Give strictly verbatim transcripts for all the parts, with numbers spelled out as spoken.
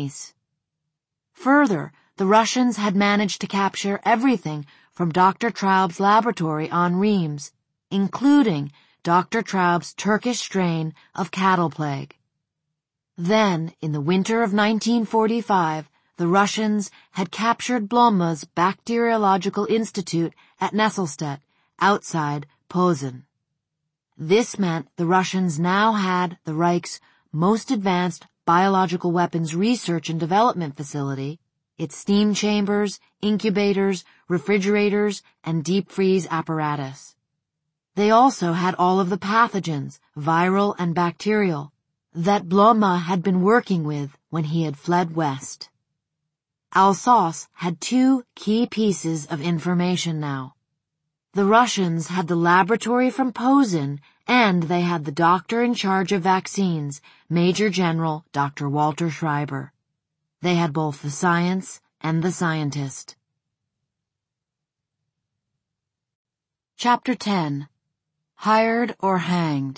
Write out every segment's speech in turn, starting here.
Chinese. Further, the Russians had managed to capture everything from Doctor Traub's laboratory on Reims, including Doctor Traub's Turkish strain of cattle plague. Then, in the winter of nineteen forty-five, the Russians had captured Blomma's Bacteriological Institute at Nesselstedt, outside Posen. This meant the Russians now had the Reich's most advanced biological weapons research and development facility, its steam chambers, incubators, refrigerators, and deep freeze apparatus. They also had all of the pathogens, viral and bacterial, that Blomma had been working with when he had fled west. Alsace had two key pieces of information now. The Russians had the laboratory from Posen, and they had the doctor in charge of vaccines, Major General Doctor Walter Schreiber. They had both the science and the scientist. Chapter ten. Hired or Hanged.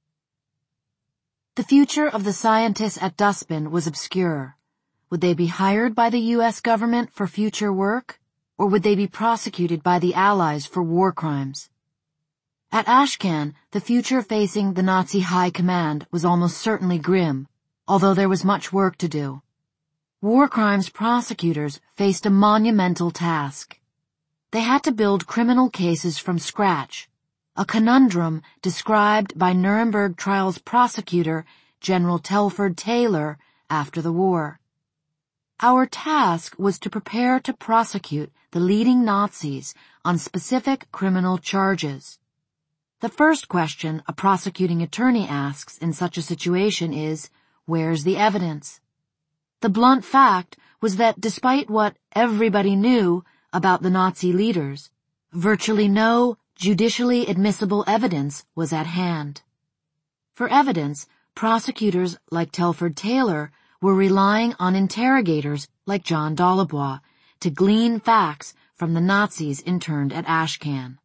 The future of the scientists at Dustbin was obscure. Would they be hired by the U S government for future work, or would they be prosecuted by the Allies for war crimes? At Ashcan, the future facing the Nazi High Command was almost certainly grim, although there was much work to do. War crimes prosecutors faced a monumental task. They had to build criminal cases from scratch, a conundrum described by Nuremberg trials prosecutor General Telford Taylor after the war. Our task was to prepare to prosecute the leading Nazis on specific criminal charges. The first question a prosecuting attorney asks in such a situation is, where's the evidence? The blunt fact was that despite what everybody knew about the Nazi leaders, virtually no judicially admissible evidence was at hand. For evidence, prosecutors like Telford Taylor were relying on interrogators like John Dollebois to glean facts from the Nazis interned at Ashcan.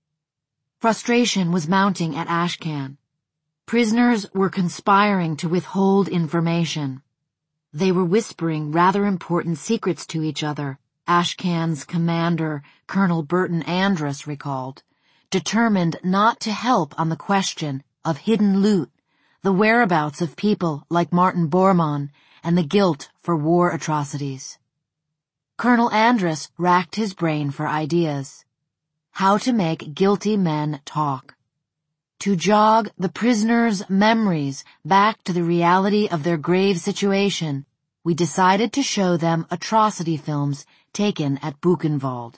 Frustration was mounting at Ashcan. Prisoners were conspiring to withhold information. They were whispering rather important secrets to each other, Ashcan's commander, Colonel Burton Andrus, recalled, determined not to help on the question of hidden loot, the whereabouts of people like Martin Bormann, and the guilt for war atrocities. Colonel Andrus racked his brain for ideas. How to make guilty men talk. To jog the prisoners' memories back to the reality of their grave situation, we decided to show them atrocity films taken at Buchenwald.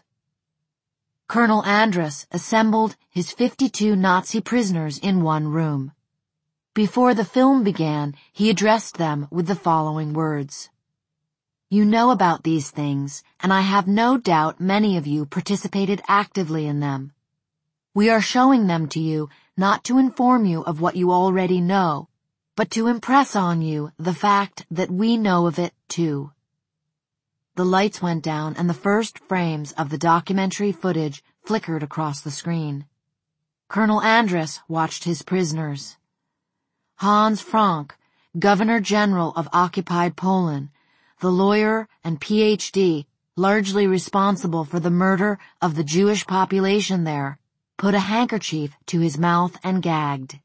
Colonel Andrus assembled his fifty-two Nazi prisoners in one room. Before the film began, he addressed them with the following words. You know about these things, and I have no doubt many of you participated actively in them. We are showing them to you not to inform you of what you already know, but to impress on you the fact that we know of it too. The lights went down and the first frames of the documentary footage flickered across the screen. Colonel Andrus watched his prisoners. Hans Frank, Governor General of occupied Poland, the lawyer and P H D largely responsible for the murder of the Jewish population there, put a handkerchief to his mouth and gagged.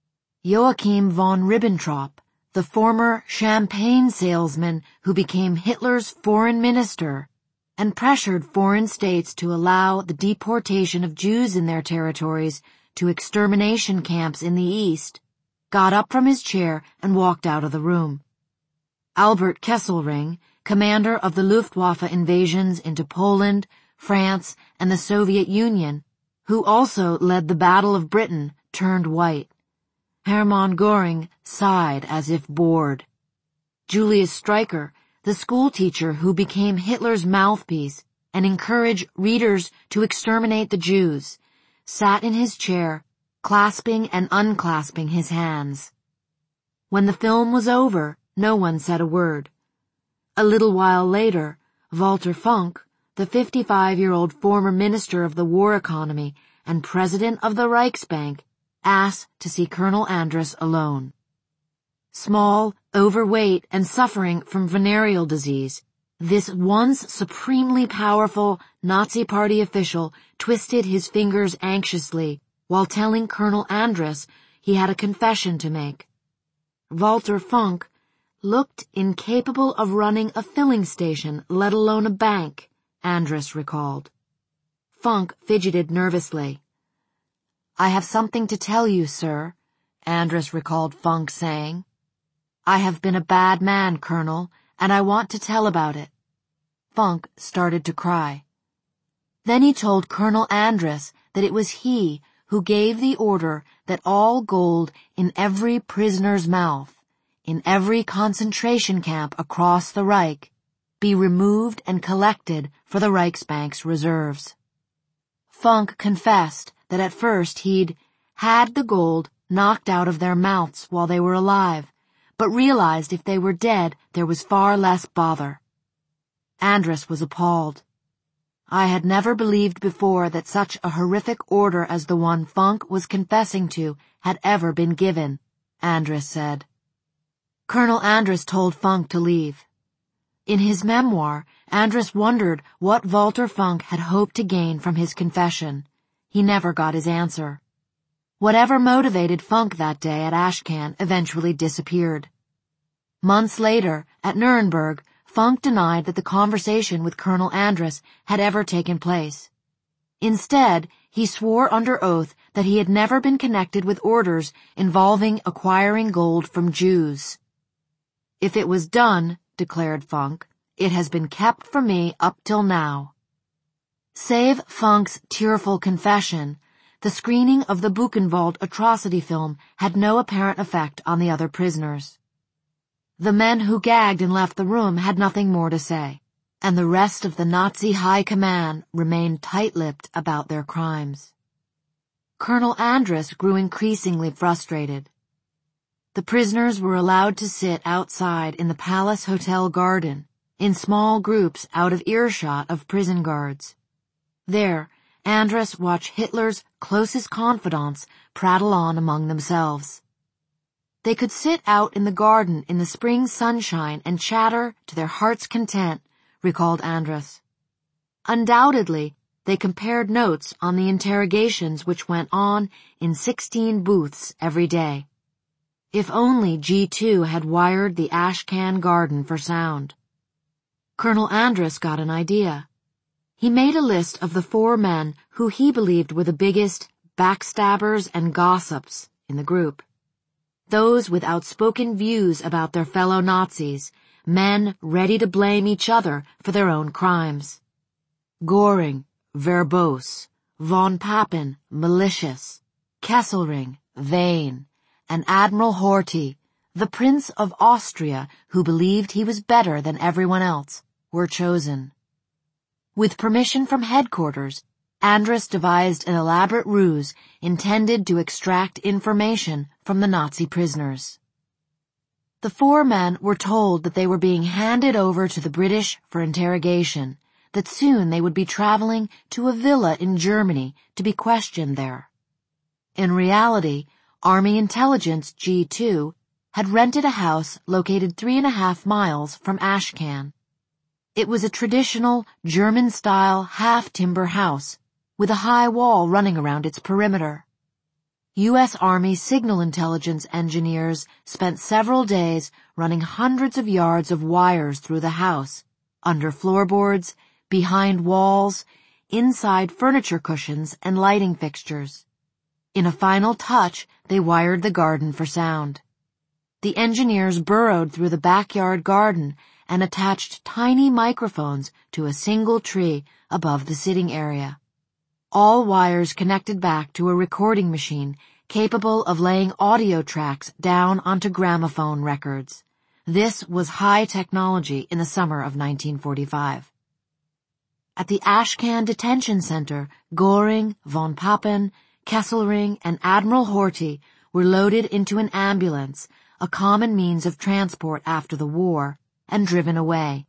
Joachim von Ribbentrop, the former champagne salesman who became Hitler's foreign minister and pressured foreign states to allow the deportation of Jews in their territories to extermination camps in the East, got up from his chair and walked out of the room. Albert Kesselring, commander of the Luftwaffe invasions into Poland, France, and the Soviet Union, who also led the Battle of Britain, turned white. Hermann Göring sighed as if bored. Julius Streicher, the schoolteacher who became Hitler's mouthpiece and encouraged readers to exterminate the Jews, sat in his chair, clasping and unclasping his hands. When the film was over, no one said a word. A little while later, Walter Funk, the fifty-five-year-old former minister of the war economy and president of the Reichsbank, asked to see Colonel Andrus alone. Small, overweight, and suffering from venereal disease, this once supremely powerful Nazi Party official twisted his fingers anxiously while telling Colonel Andrus he had a confession to make. Walter Funk looked incapable of running a filling station, let alone a bank, Andrus recalled. Funk fidgeted nervously. "I have something to tell you, sir," Andrus recalled Funk saying. "I have been a bad man, Colonel, and I want to tell about it." Funk started to cry. Then he told Colonel Andrus that it was he who gave the order that all gold in every prisoner's mouth, in every concentration camp across the Reich, be removed and collected for the Reichsbank's reserves. Funk confessed that at first he'd had the gold knocked out of their mouths while they were alive, but realized if they were dead there was far less bother. Andrus was appalled. "I had never believed before that such a horrific order as the one Funk was confessing to had ever been given," Andrus said. Colonel Andrus told Funk to leave. In his memoir, Andrus wondered what Walter Funk had hoped to gain from his confession. He never got his answer. Whatever motivated Funk that day at Ashcan eventually disappeared. Months later, at Nuremberg, Funk denied that the conversation with Colonel Andrus had ever taken place. Instead, he swore under oath that he had never been connected with orders involving acquiring gold from Jews. "If it was done," declared Funk, "it has been kept from me up till now." Save Funk's tearful confession, the screening of the Buchenwald atrocity film had no apparent effect on the other prisoners. The men who gagged and left the room had nothing more to say, and the rest of the Nazi high command remained tight-lipped about their crimes. Colonel Andrus grew increasingly frustrated. The prisoners were allowed to sit outside in the Palace Hotel garden, in small groups out of earshot of prison guards. There, Andrus watched Hitler's closest confidants prattle on among themselves. They could sit out in the garden in the spring sunshine and chatter to their heart's content, recalled Andrus. Undoubtedly, they compared notes on the interrogations which went on in sixteen booths every day. If only G two had wired the Ashcan garden for sound. Colonel Andrus got an idea. He made a list of the four men who he believed were the biggest backstabbers and gossips in the group. Those with outspoken views about their fellow Nazis, men ready to blame each other for their own crimes. Göring, verbose, von Papen, malicious, Kesselring, vain, and Admiral Horthy, the Prince of Austria who believed he was better than everyone else, were chosen. With permission from headquarters, Andrus devised an elaborate ruse intended to extract information from the Nazi prisoners. The four men were told that they were being handed over to the British for interrogation, that soon they would be traveling to a villa in Germany to be questioned there. In reality, Army Intelligence G two had rented a house located three and a half miles from Ashcan. It was a traditional German-style half-timber house with a high wall running around its perimeter. U S Army signal intelligence engineers spent several days running hundreds of yards of wires through the house, under floorboards, behind walls, inside furniture cushions and lighting fixtures. In a final touch, they wired the garden for sound. The engineers burrowed through the backyard garden and attached tiny microphones to a single tree above the sitting area. All wires connected back to a recording machine capable of laying audio tracks down onto gramophone records. This was high technology in the summer of nineteen forty-five. At the Ashcan Detention Center, Göring, von Papen, Kesselring, and Admiral Horthy were loaded into an ambulance, a common means of transport after the war, and driven away.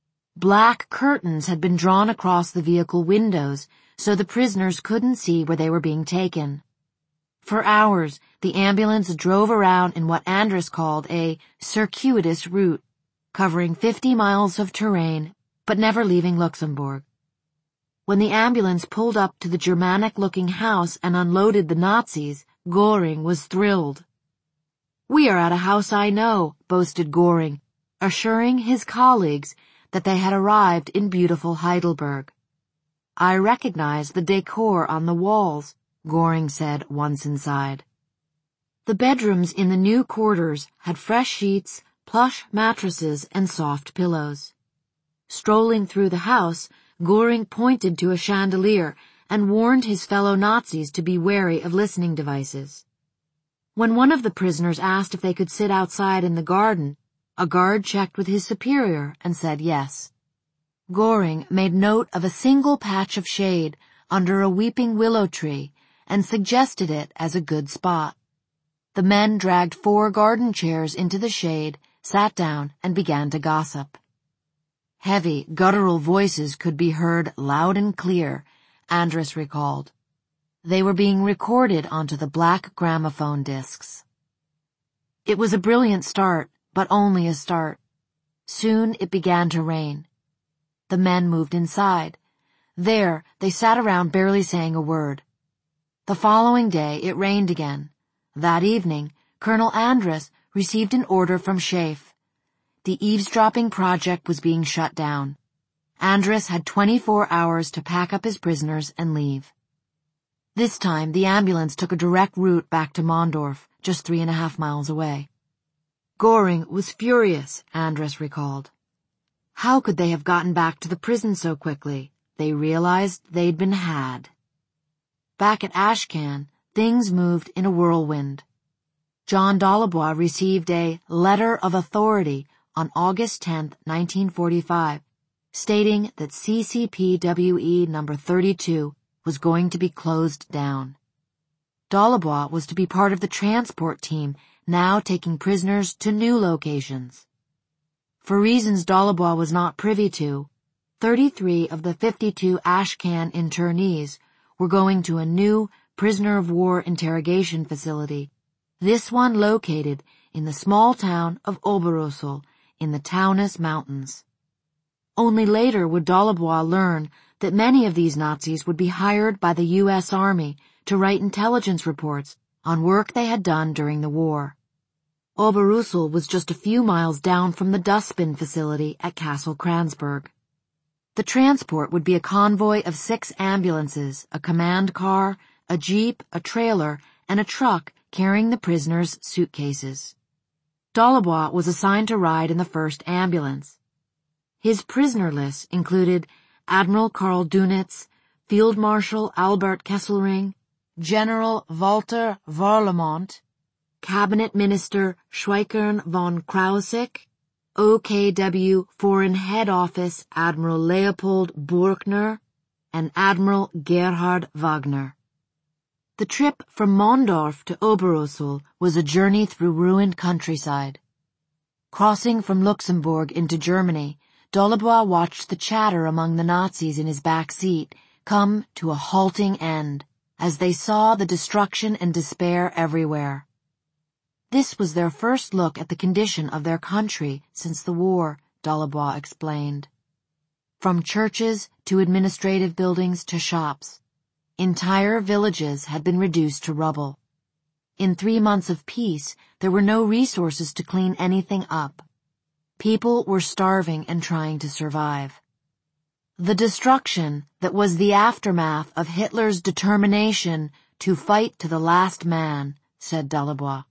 Black curtains had been drawn across the vehicle windows so the prisoners couldn't see where they were being taken. For hours, the ambulance drove around in what Andress called a circuitous route, covering fifty miles of terrain, but never leaving Luxembourg. When the ambulance pulled up to the Germanic-looking house and unloaded the Nazis, Göring was thrilled. "We are at a house I know," boasted Göring, assuring his colleagues that they had arrived in beautiful Heidelberg. "I recognize the decor on the walls," Göring said once inside. The bedrooms in the new quarters had fresh sheets, plush mattresses, and soft pillows. Strolling through the house, Göring pointed to a chandelier and warned his fellow Nazis to be wary of listening devices. When one of the prisoners asked if they could sit outside in the garden, a guard checked with his superior and said yes. Göring made note of a single patch of shade under a weeping willow tree and suggested it as a good spot. The men dragged four garden chairs into the shade, sat down, and began to gossip. Heavy, guttural voices could be heard loud and clear, Andress recalled. They were being recorded onto the black gramophone discs. It was a brilliant start, but only a start. Soon it began to rain. The men moved inside. There, they sat around barely saying a word. The following day, it rained again. That evening, Colonel Andress received an order from Schaeff. The eavesdropping project was being shut down. Andress had twenty-four hours to pack up his prisoners and leave. This time, the ambulance took a direct route back to Mondorf, just three and a half miles away. Göring was furious, Andress recalled. How could they have gotten back to the prison so quickly? They realized they'd been had. Back at Ashcan, things moved in a whirlwind. John Dallebois received a letter of authority on August tenth, nineteen forty-five, stating that C C P W E number thirty-two was going to be closed down. Dallebois was to be part of the transport team now taking prisoners to new locations. For reasons Dallebois was not privy to, thirty-three of the fifty-two Ashcan internees were going to a new prisoner of war interrogation facility, this one located in the small town of Oberursel in the Taunus Mountains. Only later would Dallebois learn that many of these Nazis would be hired by the U S Army to write intelligence reports on work they had done during the war. Oberursel was just a few miles down from the Dustbin facility at Castle Kranzberg. The transport would be a convoy of six ambulances, a command car, a jeep, a trailer, and a truck carrying the prisoners' suitcases. Dallebois was assigned to ride in the first ambulance. His prisoner list included Admiral Karl Dönitz, Field Marshal Albert Kesselring, General Walter Warlimont, Cabinet Minister Schweikern von Krausick, O K W Foreign Head Office Admiral Leopold Burkner, and Admiral Gerhard Wagner. The trip from Mondorf to Oberursel was a journey through ruined countryside. Crossing from Luxembourg into Germany, Dallebois watched the chatter among the Nazis in his back seat come to a halting end as they saw the destruction and despair everywhere. This was their first look at the condition of their country since the war, Dallebois explained. From churches to administrative buildings to shops, entire villages had been reduced to rubble. In three months of peace, there were no resources to clean anything up. People were starving and trying to survive. The destruction that was the aftermath of Hitler's determination to fight to the last man, said Dallebois.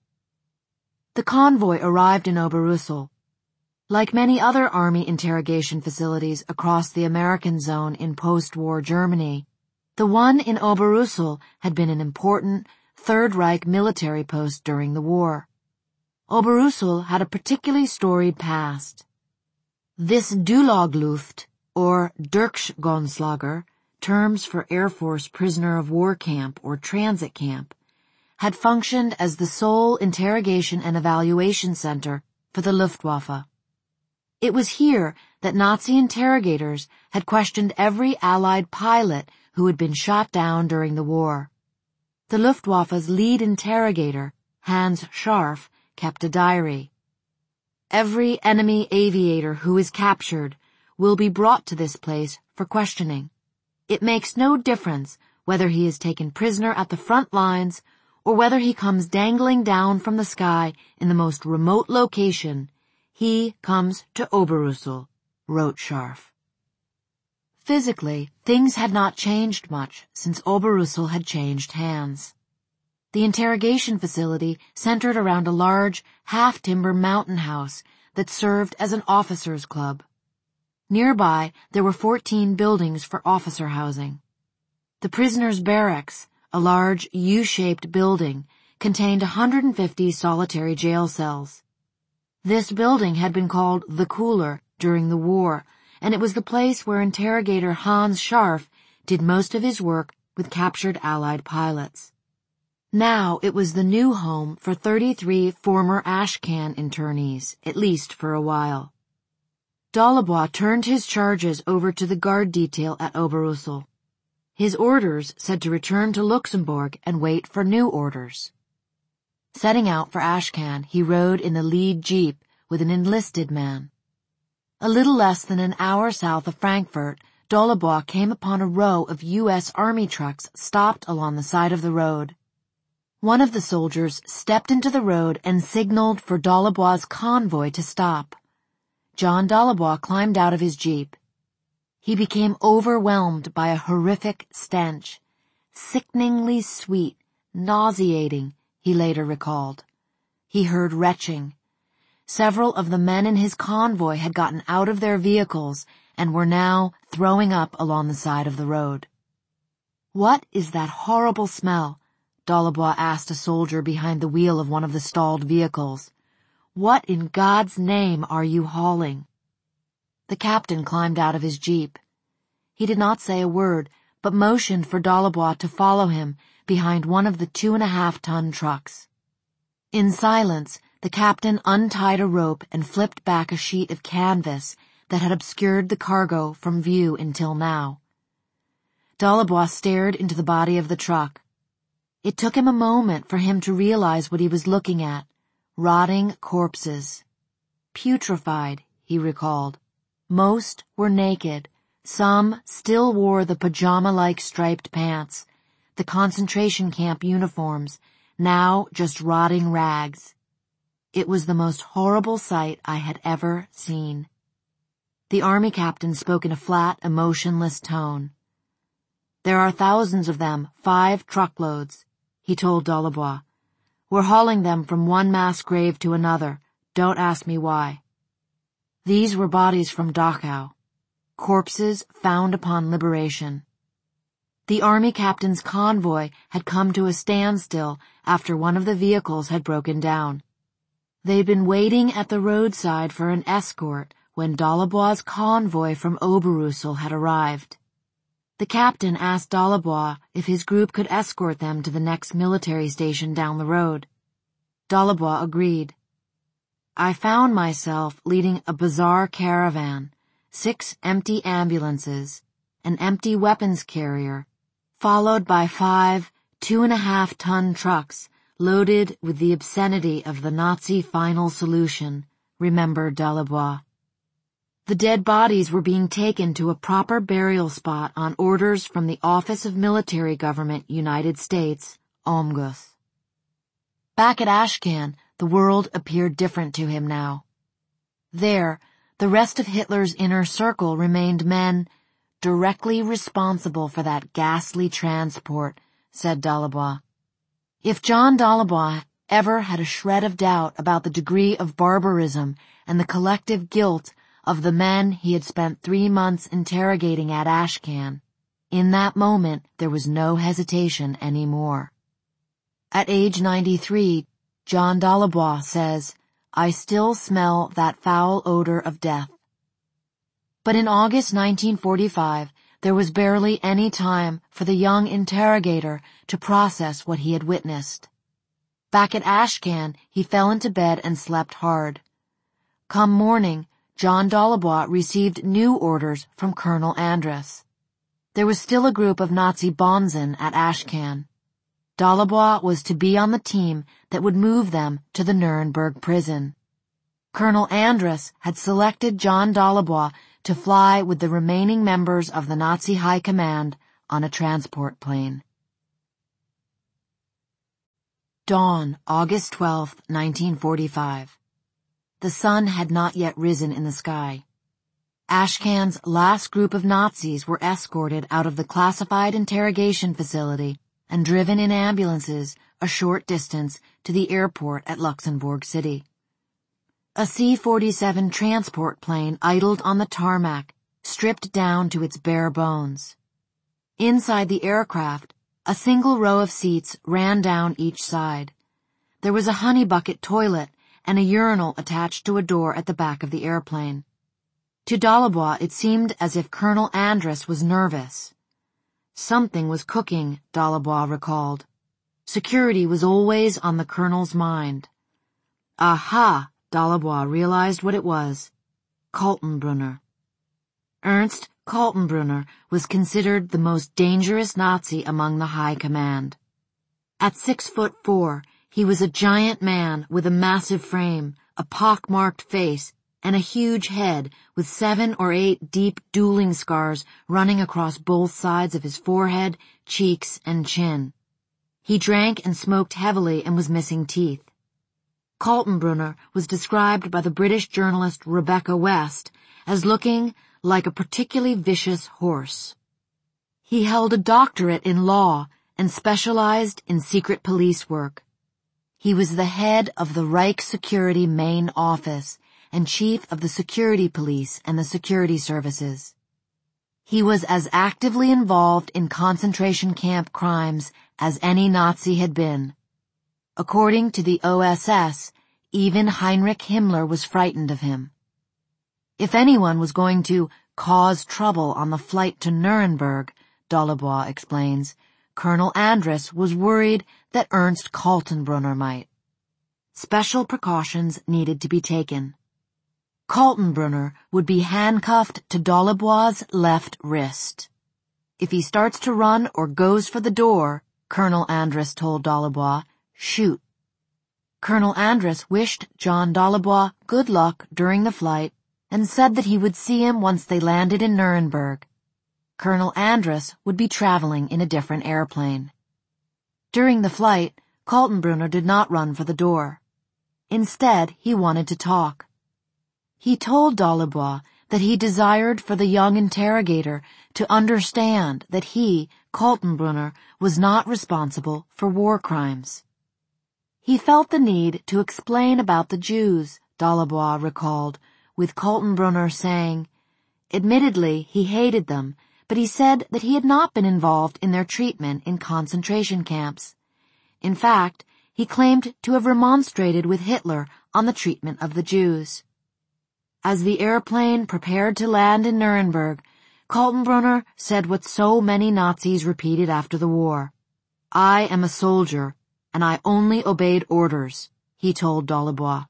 The convoy arrived in Oberursel. Like many other army interrogation facilities across the American zone in post-war Germany, the one in Oberursel had been an important Third Reich military post during the war. Oberursel had a particularly storied past. This Dulagluft, or Durchgangslager, terms for Air Force prisoner of war camp or transit camp, had functioned as the sole interrogation and evaluation center for the Luftwaffe. It was here that Nazi interrogators had questioned every Allied pilot who had been shot down during the war. The Luftwaffe's lead interrogator, Hans Scharf, kept a diary. Every enemy aviator who is captured will be brought to this place for questioning. It makes no difference whether he is taken prisoner at the front lines or whether he comes dangling down from the sky in the most remote location. He comes to Oberrussel, wrote Scharf. Physically, things had not changed much since Oberrussel had changed hands. The interrogation facility centered around a large, half-timber mountain house that served as an officers' club. Nearby, there were fourteen buildings for officer housing. The prisoners' barracks, a large U-shaped building, contained one hundred fifty solitary jail cells. This building had been called the Cooler during the war, and it was the place where interrogator Hans Scharf did most of his work with captured Allied pilots. Now it was the new home for thirty-three former Ashcan internees, at least for a while. Dalebois turned his charges over to the guard detail at Oberrussel. His orders said to return to Luxembourg and wait for new orders. Setting out for Ashcan, he rode in the lead jeep with an enlisted man. A little less than an hour south of Frankfurt, Dalebois came upon a row of U S Army trucks stopped along the side of the road. One of the soldiers stepped into the road and signaled for Dalebois' convoy to stop. John Dalebois climbed out of his jeep. He became overwhelmed by a horrific stench, sickeningly sweet, nauseating, he later recalled. He heard retching. Several of the men in his convoy had gotten out of their vehicles and were now throwing up along the side of the road. "What is that horrible smell?" Dalebois asked a soldier behind the wheel of one of the stalled vehicles. "What in God's name are you hauling?" The captain climbed out of his jeep. He did not say a word, but motioned for Dalebois to follow him behind one of the two-and-a-half-ton trucks. In silence, the captain untied a rope and flipped back a sheet of canvas that had obscured the cargo from view until now. Dalebois stared into the body of the truck. It took him a moment for him to realize what he was looking at. Rotting corpses. Putrefied, he recalled. Most were naked. Some still wore the pajama-like striped pants, the concentration camp uniforms, now just rotting rags. It was the most horrible sight I had ever seen. The army captain spoke in a flat, emotionless tone. "There are thousands of them, five truckloads," he told Dalebois. "We're hauling them from one mass grave to another. Don't ask me why." These were bodies from Dachau. Corpses found upon liberation. The army captain's convoy had come to a standstill after one of the vehicles had broken down. They'd been waiting at the roadside for an escort when Dalebois' convoy from Oberrussel had arrived. The captain asked Dalebois if his group could escort them to the next military station down the road. Dalebois agreed. "I found myself leading a bizarre caravan, six empty ambulances, an empty weapons carrier, followed by five two-and-a-half-ton trucks loaded with the obscenity of the Nazi final solution," remembered Dalebois. The dead bodies were being taken to a proper burial spot on orders from the Office of Military Government, United States, O M G U S. Back at Ashcan, the world appeared different to him now. There, the rest of Hitler's inner circle remained men directly responsible for that ghastly transport, said Dalebois. If John Dalebois ever had a shred of doubt about the degree of barbarism and the collective guilt of the men he had spent three months interrogating at Ashcan, in that moment there was no hesitation anymore. At age ninety-three, John Dalebois says, "I still smell that foul odor of death." But in August nineteen forty-five, there was barely any time for the young interrogator to process what he had witnessed. Back at Ashcan, he fell into bed and slept hard. Come morning, John Dalebois received new orders from Colonel Andress. There was still a group of Nazi Bonzen at Ashcan. Dalibor was to be on the team that would move them to the Nuremberg prison. Colonel Andrus had selected John Dalibor to fly with the remaining members of the Nazi High Command on a transport plane. Dawn, August twelfth, nineteen forty-five. The sun had not yet risen in the sky. Ashcan's last group of Nazis were escorted out of the classified interrogation facility and driven in ambulances a short distance to the airport at Luxembourg City. A C forty-seven transport plane idled on the tarmac, stripped down to its bare bones. Inside the aircraft, a single row of seats ran down each side. There was a honey bucket toilet and a urinal attached to a door at the back of the airplane. To Dalibor it seemed as if Colonel Andrus was nervous. Something was cooking, Dalibor recalled. Security was always on the colonel's mind. Aha, Dalibor realized what it was. Kaltenbrunner. Ernst Kaltenbrunner was considered the most dangerous Nazi among the high command. At six foot four, he was a giant man with a massive frame, a pock-marked face, and a huge head with seven or eight deep dueling scars running across both sides of his forehead, cheeks, and chin. He drank and smoked heavily and was missing teeth. Kaltenbrunner was described by the British journalist Rebecca West as looking like a particularly vicious horse. He held a doctorate in law and specialized in secret police work. He was the head of the Reich Security Main Office and chief of the security police and the security services. He was as actively involved in concentration camp crimes as any Nazi had been. According to the O S S, even Heinrich Himmler was frightened of him. If anyone was going to cause trouble on the flight to Nuremberg, Dalibor explains, Colonel Andrus was worried that Ernst Kaltenbrunner might. Special precautions needed to be taken. Kaltenbrunner would be handcuffed to Dalibor's left wrist. If he starts to run or goes for the door, Colonel Andrus told Dalibor, shoot. Colonel Andrus wished John Dalibor good luck during the flight and said that he would see him once they landed in Nuremberg. Colonel Andrus would be traveling in a different airplane. During the flight, Kaltenbrunner did not run for the door. Instead, he wanted to talk. He told Dalibor that he desired for the young interrogator to understand that he, Kaltenbrunner, was not responsible for war crimes. He felt the need to explain about the Jews, Dalibor recalled, with Kaltenbrunner saying, admittedly, he hated them, but he said that he had not been involved in their treatment in concentration camps. In fact, he claimed to have remonstrated with Hitler on the treatment of the Jews. As the airplane prepared to land in Nuremberg, Kaltenbrunner said what so many Nazis repeated after the war. I am a soldier, and I only obeyed orders, he told Dalibor.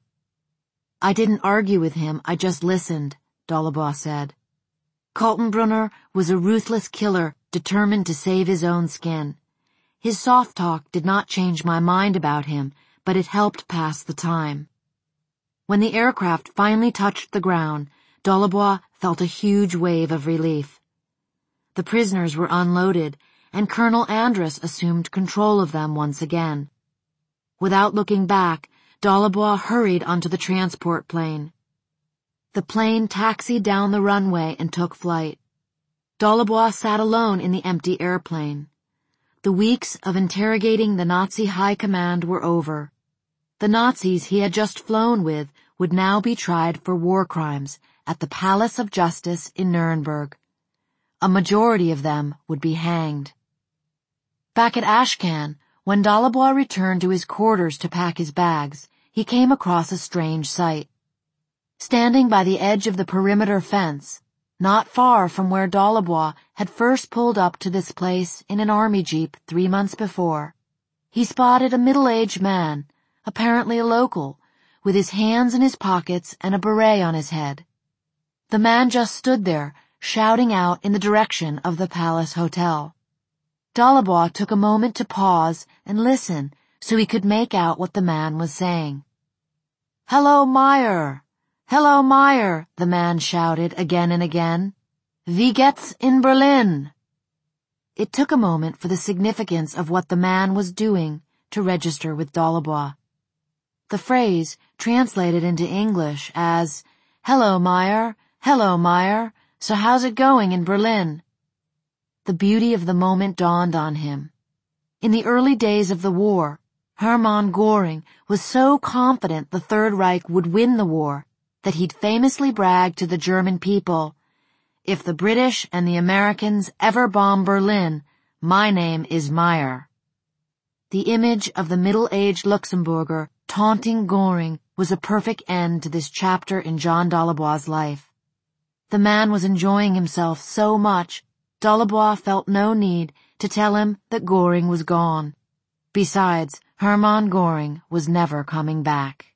I didn't argue with him, I just listened, Dalibor said. Kaltenbrunner was a ruthless killer determined to save his own skin. His soft talk did not change my mind about him, but it helped pass the time. When the aircraft finally touched the ground, Dalibor felt a huge wave of relief. The prisoners were unloaded, and Colonel Andrus assumed control of them once again. Without looking back, Dalibor hurried onto the transport plane. The plane taxied down the runway and took flight. Dalibor sat alone in the empty airplane. The weeks of interrogating the Nazi high command were over. The Nazis he had just flown with would now be tried for war crimes at the Palace of Justice in Nuremberg. A majority of them would be hanged. Back at Ashcan, when Dalibor returned to his quarters to pack his bags, he came across a strange sight. Standing by the edge of the perimeter fence, not far from where Dalibor had first pulled up to this place in an army jeep three months before, he spotted a middle-aged man, apparently a local, with his hands in his pockets and a beret on his head. The man just stood there, shouting out in the direction of the Palace Hotel. Dalibor took a moment to pause and listen so he could make out what the man was saying. "Hello, Meyer! Hello, Meyer!" the man shouted again and again. "Wie geht's in Berlin?" It took a moment for the significance of what the man was doing to register with Dalibor. The phrase translated into English as, "Hello, Meyer, hello, Meyer, so how's it going in Berlin?" The beauty of the moment dawned on him. In the early days of the war, Hermann Göring was so confident the Third Reich would win the war that he'd famously bragged to the German people, "If the British and the Americans ever bomb Berlin, my name is Meyer." The image of the middle-aged Luxembourger taunting Göring was a perfect end to this chapter in John Dalibor's life. The man was enjoying himself so much, Dalibor felt no need to tell him that Göring was gone. Besides, Hermann Göring was never coming back.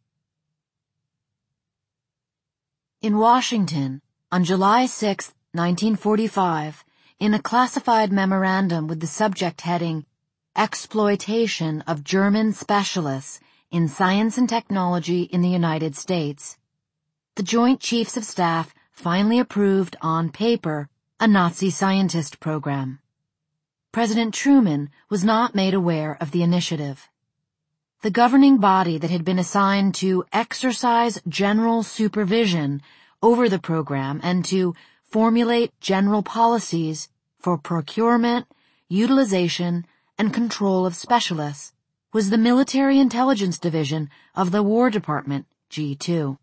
In Washington, on July sixth, nineteen forty-five, in a classified memorandum with the subject heading, "Exploitation of German Specialists in Science and Technology in the United States," the Joint Chiefs of Staff finally approved on paper a Nazi scientist program. President Truman was not made aware of the initiative. The governing body that had been assigned to exercise general supervision over the program and to formulate general policies for procurement, utilization, and control of specialists was the Military Intelligence Division of the War Department, G two.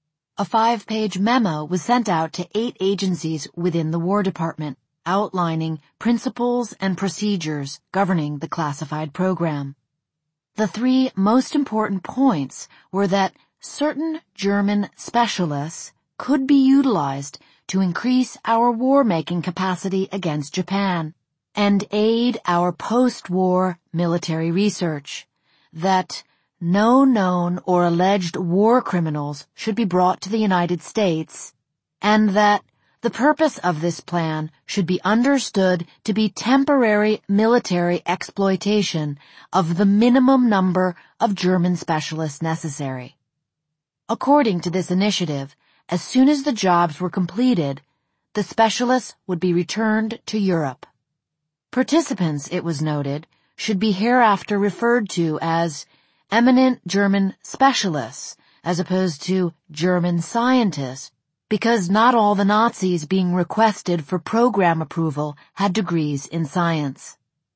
A five-page memo was sent out to eight agencies within the War Department, outlining principles and procedures governing the classified program. The three most important points were that certain German specialists could be utilized to increase our war-making capacity against Japan and aid our post-war military research, that no known or alleged war criminals should be brought to the United States, and that the purpose of this plan should be understood to be temporary military exploitation of the minimum number of German specialists necessary. According to this initiative, as soon as the jobs were completed, the specialists would be returned to Europe. Participants, it was noted, should be hereafter referred to as eminent German specialists as opposed to German scientists, because not all the Nazis being requested for program approval had degrees in science.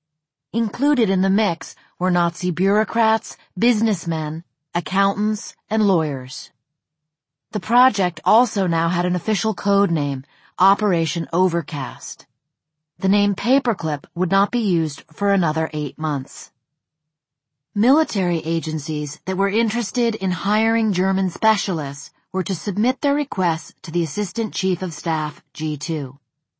Included in the mix were Nazi bureaucrats, businessmen, accountants, and lawyers. The project also now had an official code name, Operation Overcast. The name Paperclip would not be used for another eight months. Military agencies that were interested in hiring German specialists were to submit their requests to the Assistant Chief of Staff, G two.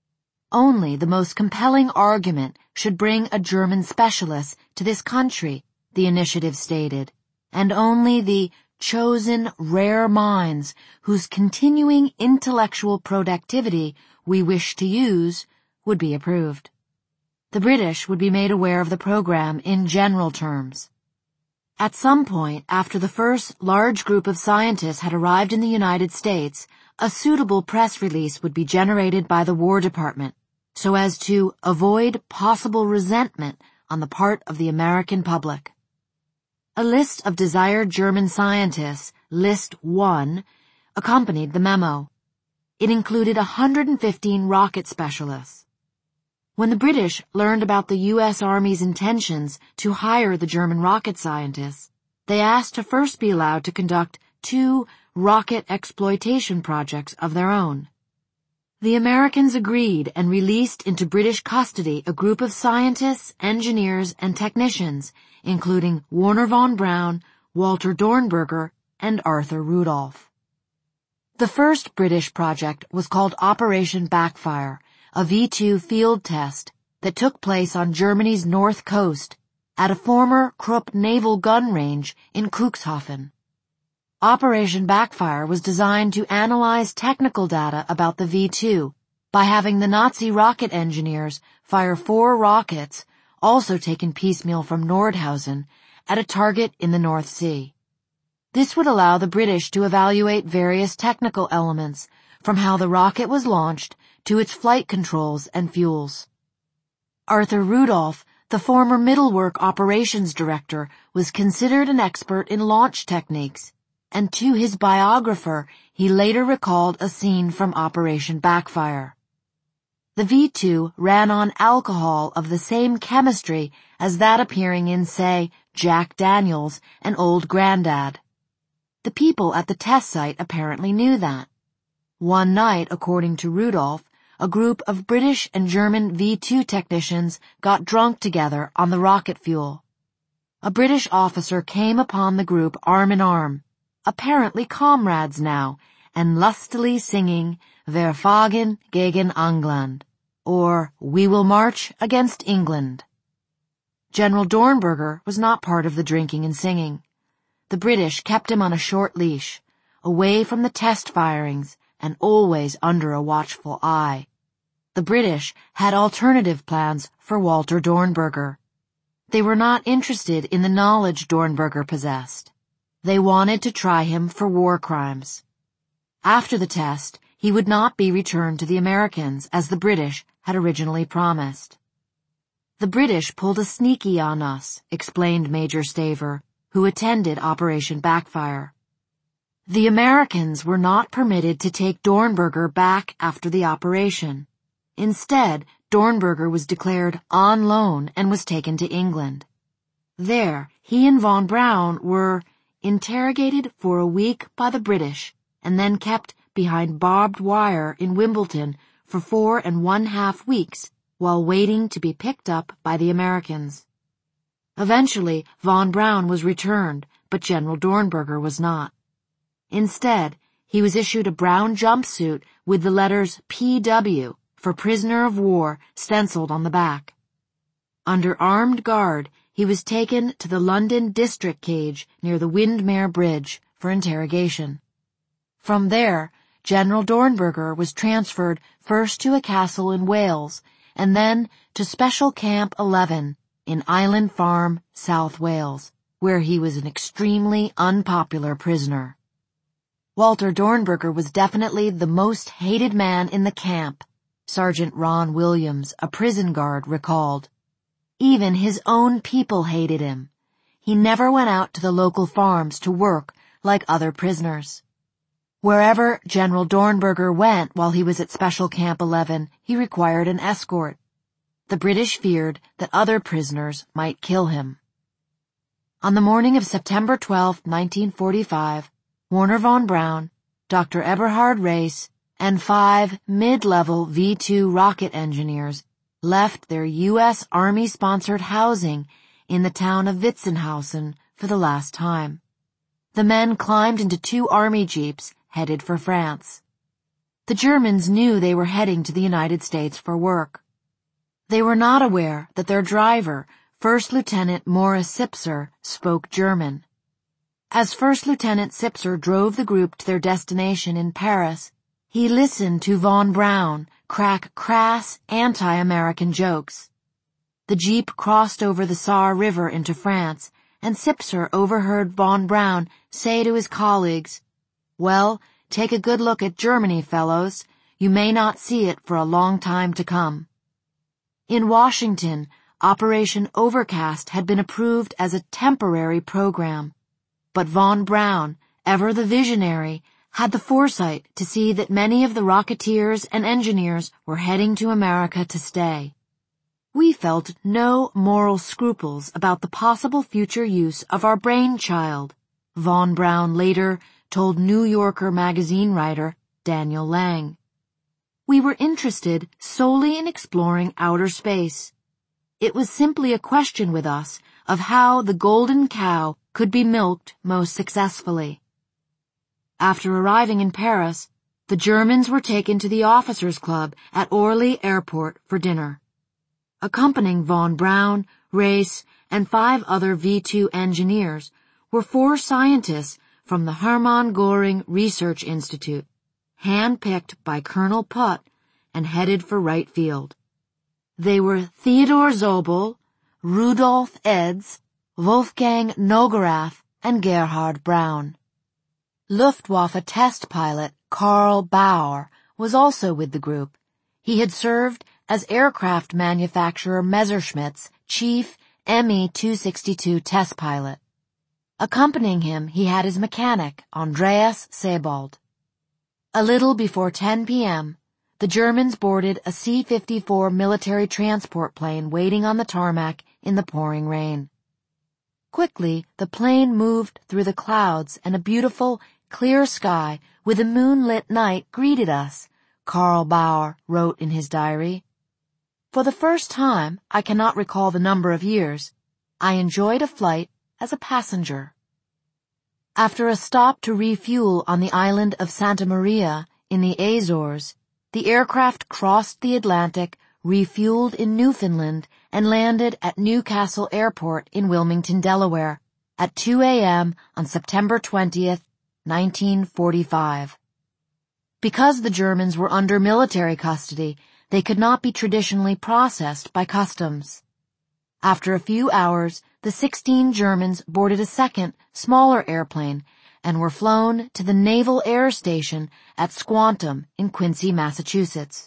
Only the most compelling argument should bring a German specialist to this country, the initiative stated, and only the chosen rare minds whose continuing intellectual productivity we wish to use would be approved. The British would be made aware of the program in general terms. At some point after the first large group of scientists had arrived in the United States, a suitable press release would be generated by the War Department so as to avoid possible resentment on the part of the American public. A list of desired German scientists, List one, accompanied the memo. It included one hundred fifteen rocket specialists. When the British learned about the U S Army's intentions to hire the German rocket scientists, they asked to first be allowed to conduct two rocket exploitation projects of their own. The Americans agreed and released into British custody a group of scientists, engineers, and technicians, including Wernher von Braun, Walter Dornberger, and Arthur Rudolph. The first British project was called Operation Backfire, a V two field test that took place on Germany's north coast at a former Krupp naval gun range in Cuxhaven. Operation Backfire was designed to analyze technical data about the V two by having the Nazi rocket engineers fire four rockets, also taken piecemeal from Nordhausen, at a target in the North Sea. This would allow the British to evaluate various technical elements, from how the rocket was launched to its flight controls and fuels. Arthur Rudolph, the former Middlework operations director, was considered an expert in launch techniques, and to his biographer he later recalled a scene from Operation Backfire. The V two ran on alcohol of the same chemistry as that appearing in, say, Jack Daniels and Old Grandad. The people at the test site apparently knew that. One night, according to Rudolph, a group of British and German V two technicians got drunk together on the rocket fuel. A British officer came upon the group arm in arm, apparently comrades now, and lustily singing "Wir fahren gegen England," or "We will march against England." General Dornberger was not part of the drinking and singing. The British kept him on a short leash, away from the test firings and always under a watchful eye. The British had alternative plans for Walter Dornberger. They were not interested in the knowledge Dornberger possessed. They wanted to try him for war crimes. After the test, he would not be returned to the Americans as the British had originally promised. "The British pulled a sneaky on us," explained Major Staver, who attended Operation Backfire. The Americans were not permitted to take Dornberger back after the operation. Instead, Dornberger was declared on loan and was taken to England. There, he and von Braun were interrogated for a week by the British and then kept behind barbed wire in Wimbledon for four and one half weeks while waiting to be picked up by the Americans. Eventually, von Braun was returned, but General Dornberger was not. Instead, he was issued a brown jumpsuit with the letters P W for prisoner of war stenciled on the back. Under armed guard, he was taken to the London district cage near the Windermere Bridge for interrogation. From there, General Dornberger was transferred first to a castle in Wales and then to Special Camp eleven in Island Farm, South Wales, where he was an extremely unpopular prisoner. Walter Dornberger was definitely the most hated man in the camp, Sergeant Ron Williams, a prison guard, recalled. Even his own people hated him. He never went out to the local farms to work like other prisoners. Wherever General Dornberger went while he was at Special Camp eleven, he required an escort. The British feared that other prisoners might kill him. On the morning of September twelfth, nineteen forty-five, Wernher von Braun, Doctor Eberhard Reis, and five mid-level V two rocket engineers left their U S Army-sponsored housing in the town of Witzenhausen for the last time. The men climbed into two Army jeeps headed for France. The Germans knew they were heading to the United States for work. They were not aware that their driver, First Lieutenant Morris Sipser, spoke German. As First Lieutenant Sipser drove the group to their destination in Paris, he listened to von Braun crack crass anti-American jokes. The jeep crossed over the Saar River into France, and Sipser overheard von Braun say to his colleagues, "Well, take a good look at Germany, fellows. You may not see it for a long time to come." In Washington, Operation Overcast had been approved as a temporary program, but von Braun, ever the visionary, had the foresight to see that many of the rocketeers and engineers were heading to America to stay. "We felt no moral scruples about the possible future use of our brainchild," von Braun later told New Yorker magazine writer Daniel Lang. "We were interested solely in exploring outer space. It was simply a question with us of how the golden cow could be milked most successfully." After arriving in Paris, the Germans were taken to the officers' club at Orly Airport for dinner. Accompanying von Braun, Reis, and five other V two engineers were four scientists from the Hermann Göring Research Institute, hand-picked by Colonel Putt and headed for Wright Field. They were Theodor Zobel, Rudolf Eds, Wolfgang Nogerath, and Gerhard Braun. Luftwaffe test pilot Karl Bauer was also with the group. He had served as aircraft manufacturer Messerschmitt's chief M E two sixty-two test pilot. Accompanying him, he had his mechanic, Andreas Sebald. A little before ten p.m., the Germans boarded a C fifty-four military transport plane waiting on the tarmac in the pouring rain. Quickly, the plane moved through the clouds, and a beautiful, clear sky with a moonlit night greeted us, Karl Bauer wrote in his diary. For the first time, I cannot recall the number of years, I enjoyed a flight as a passenger. After a stop to refuel on the island of Santa Maria in the Azores, the aircraft crossed the Atlantic, refueled in Newfoundland, and landed at Newcastle Airport in Wilmington, Delaware, at two a.m. on September twentieth, nineteen forty-five. Because the Germans were under military custody, they could not be traditionally processed by customs. After a few hours, the sixteen Germans boarded a second, smaller airplane and were flown to the Naval Air Station at Squantum in Quincy, Massachusetts.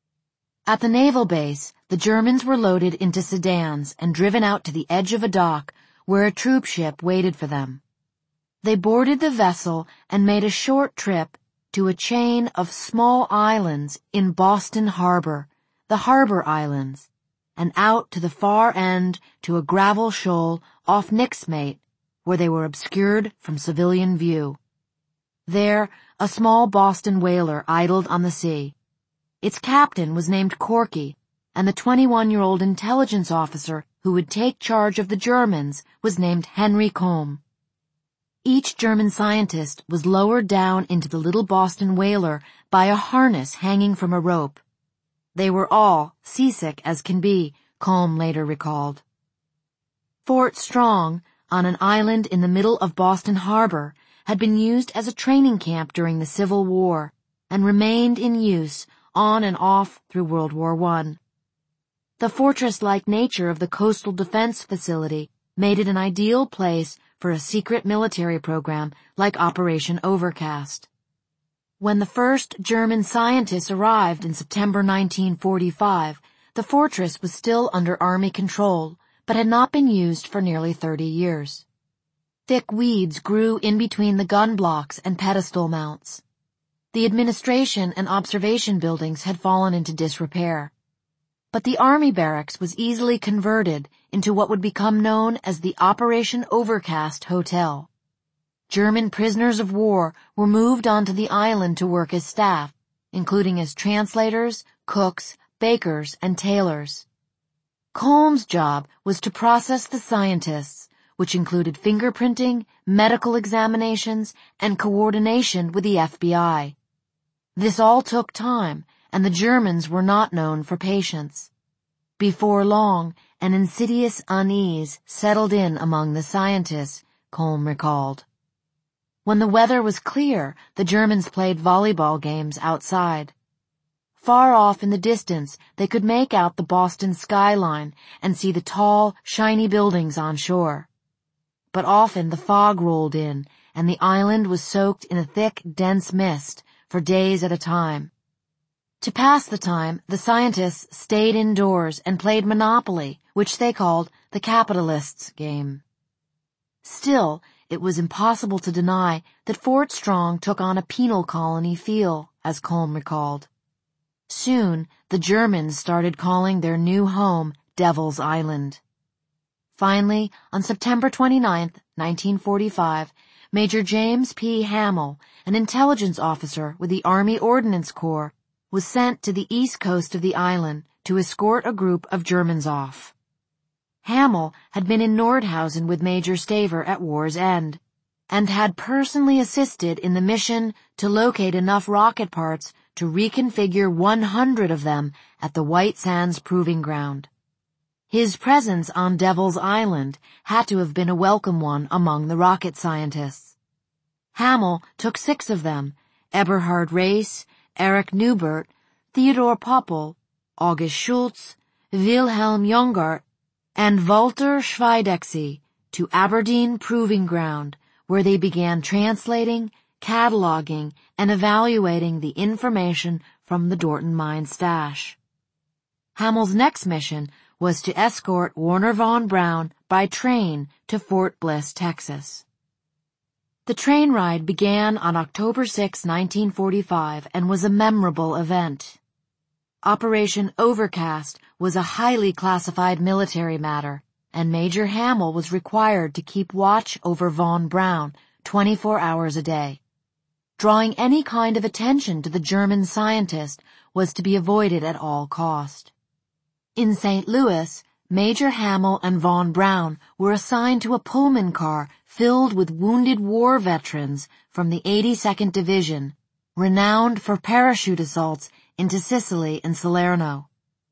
At the naval base, the Germans were loaded into sedans and driven out to the edge of a dock where a troop ship waited for them. They boarded the vessel and made a short trip to a chain of small islands in Boston Harbor, the Harbor Islands, and out to the far end to a gravel shoal off Nixmate, where they were obscured from civilian view. There, a small Boston whaler idled on the sea. Its captain was named Corky, and the twenty-one-year-old intelligence officer who would take charge of the Germans was named Henry Combe. Each German scientist was lowered down into the little Boston whaler by a harness hanging from a rope. They were all seasick as can be, Combe later recalled. Fort Strong, on an island in the middle of Boston Harbor, had been used as a training camp during the Civil War and remained in use on and off through World War One. The fortress-like nature of the coastal defense facility made it an ideal place for a secret military program like Operation Overcast. When the first German scientists arrived in September nineteen forty-five, the fortress was still under Army control, but had not been used for nearly thirty years. Thick weeds grew in between the gun blocks and pedestal mounts. The administration and observation buildings had fallen into disrepair. But the Army barracks was easily converted into what would become known as the Operation Overcast Hotel. German prisoners of war were moved onto the island to work as staff, including as translators, cooks, bakers, and tailors. Combs' job was to process the scientists, which included fingerprinting, medical examinations, and coordination with the F B I. This all took time, and the Germans were not known for patience. Before long, an insidious unease settled in among the scientists, Combe recalled. When the weather was clear, the Germans played volleyball games outside. Far off in the distance, they could make out the Boston skyline and see the tall, shiny buildings on shore. But often the fog rolled in, and the island was soaked in a thick, dense mist for days at a time. To pass the time, the scientists stayed indoors and played Monopoly, which they called the capitalists' game. Still, it was impossible to deny that Fort Strong took on a penal colony feel, as Combe recalled. Soon, the Germans started calling their new home Devil's Island. Finally, on September twenty-ninth, nineteen forty-five, Major James P. Hamill, an intelligence officer with the Army Ordnance Corps, was sent to the east coast of the island to escort a group of Germans off. Hamill had been in Nordhausen with Major Staver at war's end, and had personally assisted in the mission to locate enough rocket parts to reconfigure one hundred of them at the White Sands Proving Ground. His presence on Devil's Island had to have been a welcome one among the rocket scientists. Hamill took six of them, Eberhard Reis, Erich Neubert, Theodor Poppel, August Schultz, Wilhelm Jungart, and Walter Schweidechse to Aberdeen Proving Ground, where they began translating, cataloging, and evaluating the information from the Dorton mine stash. Hamel's next mission was to escort Warner Von Braun by train to Fort Bliss, Texas. The train ride began on October sixth, nineteen forty-five, and was a memorable event. Operation Overcast was a highly classified military matter, and Major Hamel was required to keep watch over Von Braun twenty-four hours a day. Drawing any kind of attention to the German scientist was to be avoided at all cost. In Saint Louis, Major Hamel and Von Braun were assigned to a Pullman car filled with wounded war veterans from the eighty-second Division, renowned for parachute assaults into Sicily and Salerno.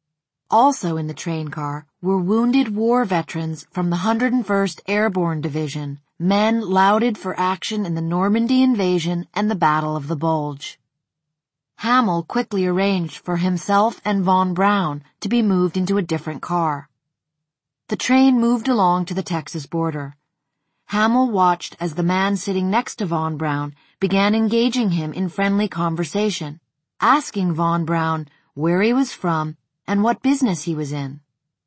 Also in the train car were wounded war veterans from the one hundred first Airborne Division, men lauded for action in the Normandy invasion and the Battle of the Bulge. Hamel quickly arranged for himself and Von Braun to be moved into a different car. The train moved along to the Texas border. Hamel watched as the man sitting next to Von Braun began engaging him in friendly conversation, asking Von Braun where he was from and what business he was in.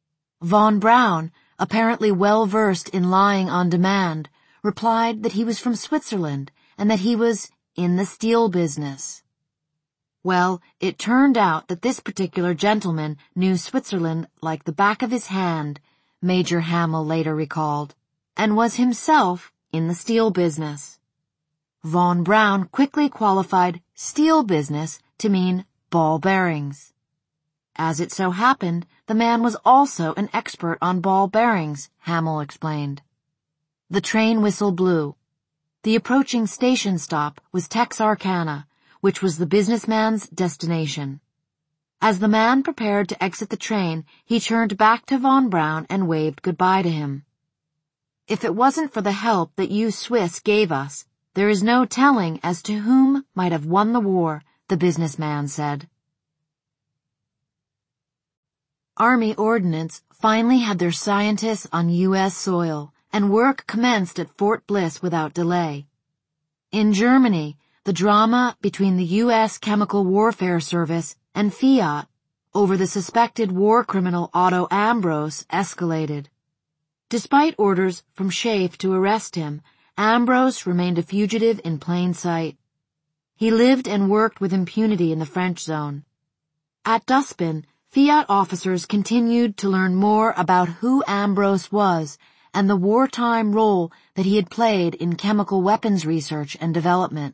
Von Braun, apparently well-versed in lying on demand, replied that he was from Switzerland and that he was in the steel business. Well, it turned out that this particular gentleman knew Switzerland like the back of his hand, Major Hamel later recalled, and was himself in the steel business. Von Braun quickly qualified steel business to mean ball bearings. As it so happened, the man was also an expert on ball bearings, Hamel explained. The train whistle blew. The approaching station stop was Texarkana, which was the businessman's destination. As the man prepared to exit the train, he turned back to Von Braun and waved goodbye to him. "If it wasn't for the help that you Swiss gave us, there is no telling as to whom might have won the war," the businessman said. Army Ordnance finally had their scientists on U S soil, and work commenced at Fort Bliss without delay. In Germany, the drama between the U S Chemical Warfare Service and Fiat over the suspected war criminal Otto Ambros escalated. Despite orders from Schaeff to arrest him, Ambros remained a fugitive in plain sight. He lived and worked with impunity in the French zone. At Dustbin, Fiat officers continued to learn more about who Ambros was and the wartime role that he had played in chemical weapons research and development.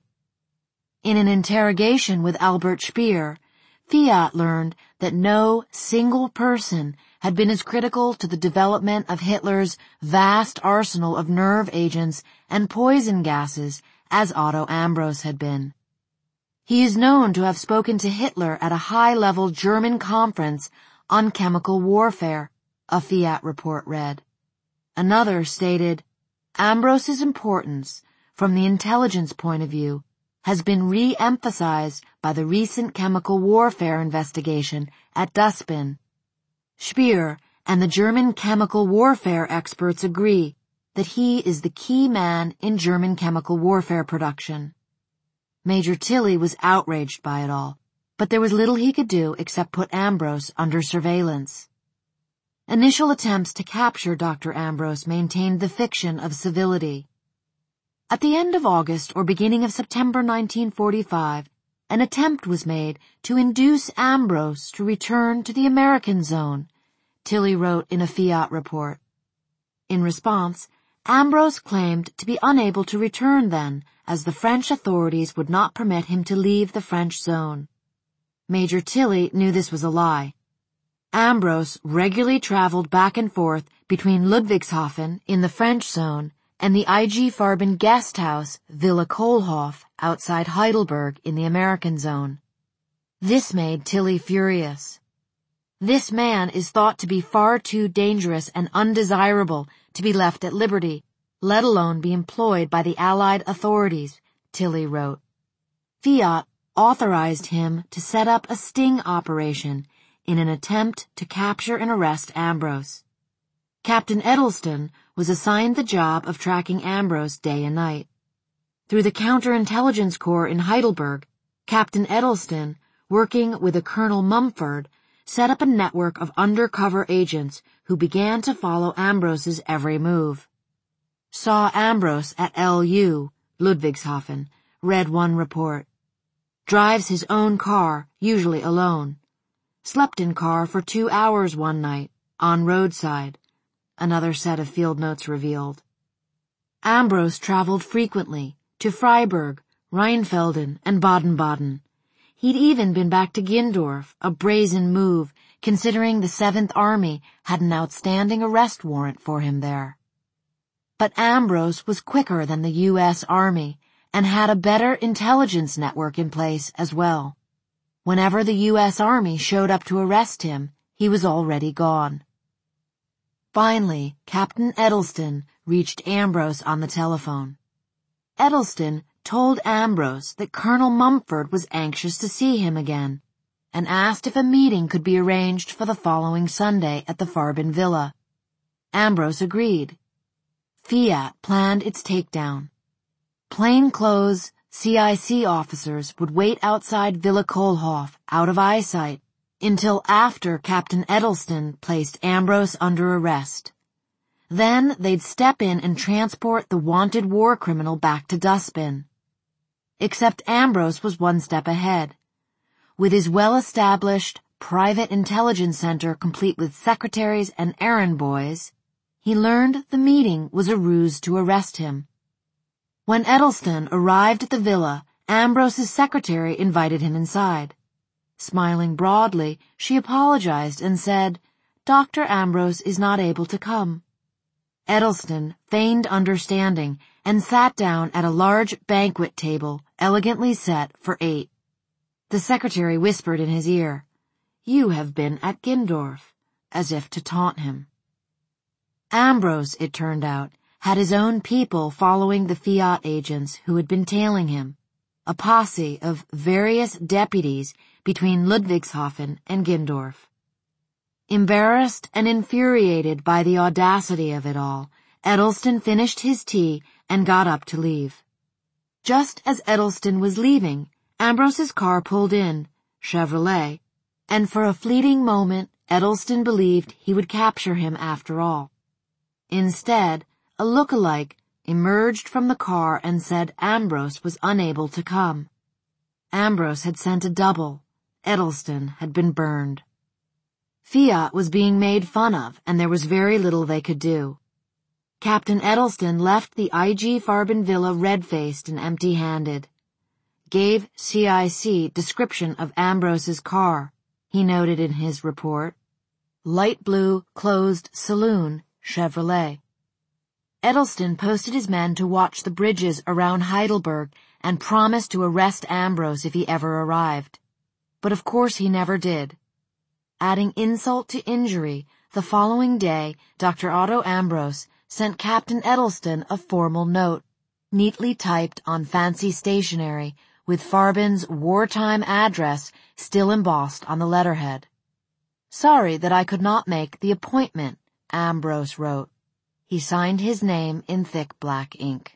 In an interrogation with Albert Speer, Fiat learned that no single person had been as critical to the development of Hitler's vast arsenal of nerve agents and poison gases as Otto Ambros had been. He is known to have spoken to Hitler at a high-level German conference on chemical warfare, a Fiat report read. Another stated, "Ambros's importance, from the intelligence point of view, has been re-emphasized by the recent chemical warfare investigation at Dustbin." Speer and the German chemical warfare experts agree that he is the key man in German chemical warfare production. Major Tilly was outraged by it all, but there was little he could do except put Ambros under surveillance. Initial attempts to capture Doctor Ambros maintained the fiction of civility. At the end of August or beginning of September nineteen forty-five, an attempt was made to induce Ambros to return to the American zone, Tilly wrote in a Fiat report. In response, Ambros claimed to be unable to return then, as the French authorities would not permit him to leave the French zone. Major Tilly knew this was a lie. Ambros regularly traveled back and forth between Ludwigshafen in the French zone and the I G Farben guest house Villa Kohlhoff outside Heidelberg in the American zone. This made Tilly furious. "This man is thought to be far too dangerous and undesirable to be left at liberty, let alone be employed by the Allied authorities," Tilly wrote. Fiat authorized him to set up a sting operation in an attempt to capture and arrest Ambros. Captain Edelston was assigned the job of tracking Ambrose day and night. Through the Counterintelligence Corps in Heidelberg, Captain Edelston, working with a Colonel Mumford, set up a network of undercover agents who began to follow Ambrose's every move. Saw Ambrose at L U, Ludwigshafen, read one report. Drives his own car, usually alone. Slept in car for two hours one night, on roadside, another set of field notes revealed. Ambrose traveled frequently to Freiburg, Rheinfelden, and Baden-Baden. He'd even been back to Gindorf, a brazen move, considering the Seventh Army had an outstanding arrest warrant for him there. But Ambrose was quicker than the U S Army and had a better intelligence network in place as well. Whenever the U S Army showed up to arrest him, he was already gone. Finally, Captain Edelston reached Ambrose on the telephone. Edelston told Ambrose that Colonel Mumford was anxious to see him again and asked if a meeting could be arranged for the following Sunday at the Farben Villa. Ambrose agreed. Fiat planned its takedown. Plainclothes C I C officers would wait outside Villa Kohlhoff, out of eyesight, until after Captain Edelston placed Ambrose under arrest. Then they'd step in and transport the wanted war criminal back to Dustbin. Except Ambrose was one step ahead. With his well-established private intelligence center complete with secretaries and errand boys, he learned the meeting was a ruse to arrest him. When Edelston arrived at the villa, Ambrose's secretary invited him inside. Smiling broadly, she apologized and said, "Doctor Ambrose is not able to come." Edelston feigned understanding and sat down at a large banquet table elegantly set for eight. The secretary whispered in his ear, "You have been at Gindorf," as if to taunt him. Ambrose, it turned out, had his own people following the Fiat agents who had been tailing him, a posse of various deputies between Ludwigshafen and Gindorf. Embarrassed and infuriated by the audacity of it all, Edelston finished his tea and got up to leave. Just as Edelston was leaving, Ambrose's car pulled in, Chevrolet, and for a fleeting moment Edelston believed he would capture him after all. Instead, a look-alike emerged from the car and said Ambrose was unable to come. Ambrose had sent a double. Edelston had been burned. Fiat was being made fun of, and there was very little they could do. Captain Edelston left the I G Farben Villa red-faced and empty-handed. Gave C I C description of Ambrose's car, he noted in his report. Light blue, closed saloon, Chevrolet. Edelston posted his men to watch the bridges around Heidelberg and promised to arrest Ambrose if he ever arrived. But of course he never did. Adding insult to injury, the following day, Doctor Otto Ambrose sent Captain Edelston a formal note, neatly typed on fancy stationery, with Farben's wartime address still embossed on the letterhead. "Sorry that I could not make the appointment," Ambrose wrote. He signed his name in thick black ink.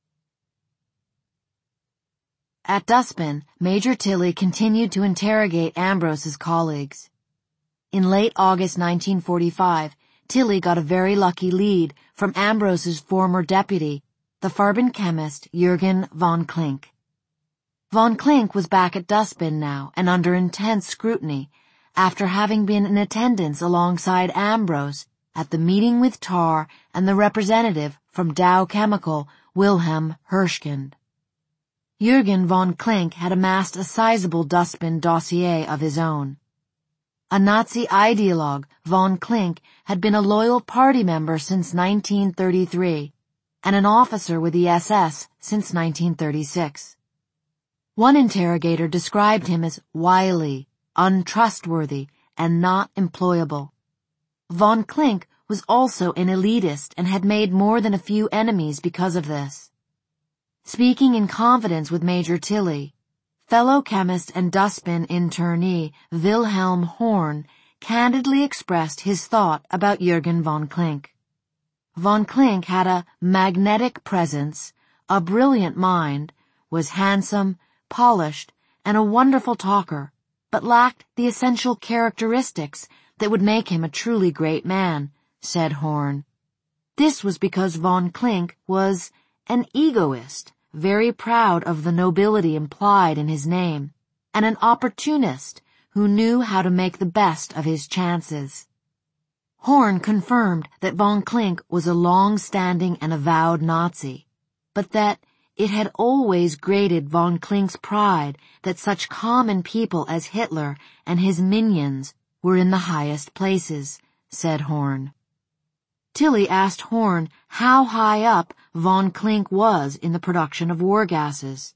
At Dustbin, Major Tilly continued to interrogate Ambrose's colleagues. In late August nineteen forty-five, Tilly got a very lucky lead from Ambrose's former deputy, the Farben chemist Jürgen von Klink. Von Klink was back at Dustbin now and under intense scrutiny after having been in attendance alongside Ambrose at the meeting with Tarr and the representative from Dow Chemical, Wilhelm Hirschkind. Jürgen von Klink had amassed a sizable Dustbin dossier of his own. A Nazi ideologue, von Klink had been a loyal party member since nineteen thirty-three and an officer with the S S since nineteen thirty-six. One interrogator described him as wily, untrustworthy, and not employable. Von Klink was also an elitist and had made more than a few enemies because of this. Speaking in confidence with Major Tilly, fellow chemist and Dustbin internee Wilhelm Horn candidly expressed his thought about Jürgen von Klink. Von Klink had a magnetic presence, a brilliant mind, was handsome, polished, and a wonderful talker, but lacked the essential characteristics that would make him a truly great man, said Horn. This was because Von Klink was an egoist, very proud of the nobility implied in his name, and an opportunist who knew how to make the best of his chances. Horn confirmed that Von Klink was a long-standing and avowed Nazi, but that it had always grated Von Klink's pride that such common people as Hitler and his minions were in the highest places, said Horn. Tilly asked Horn how high up Von Klink was in the production of war gases.